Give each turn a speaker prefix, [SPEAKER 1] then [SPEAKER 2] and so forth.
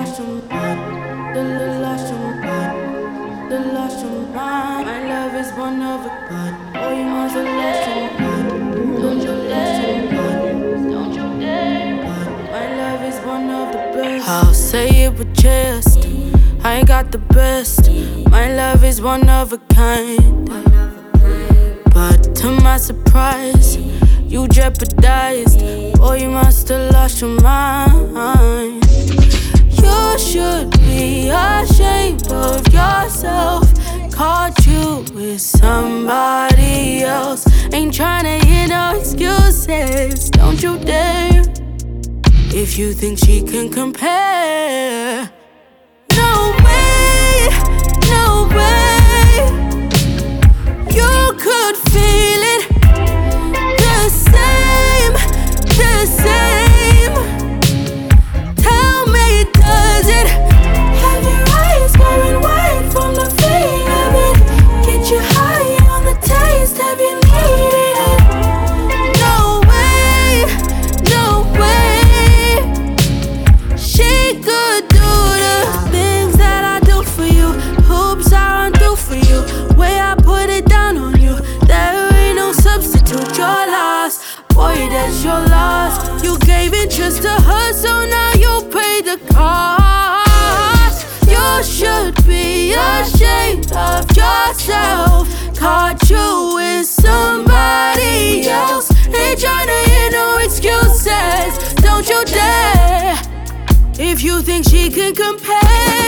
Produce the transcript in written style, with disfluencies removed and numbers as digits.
[SPEAKER 1] lost your mind, the lost your mind, the lost your mind. My love is one of a kind. Oh, you must have lost your mind. Don't you lost your mind? Don't you dare. My love is one of the best. I'll say it with chest. I ain't got the best. My love is one of a kind. But to my surprise, you jeopardized. Boy, you must have lost your mind. You should be ashamed of yourself. Caught you with somebody else. Ain't tryna hear no excuses. Don't you dare. If you think she can compare. No way, no way. You could feel it. The same, the same. Tell me, does it? Have your eyes going wide from the feel of it? Get you high on the taste, have you needed it? No way, no way. She could do the things that I do for you. Hoops I run through for you. Way I put it down on you. There ain't no substitute, you're lost. Boy, that's your loss. You gave interest to her, so now you pay the cost. You should be ashamed of yourself. Caught you with somebody else. Ain't tryna hear no excuses. Don't you dare. If you think she can compare.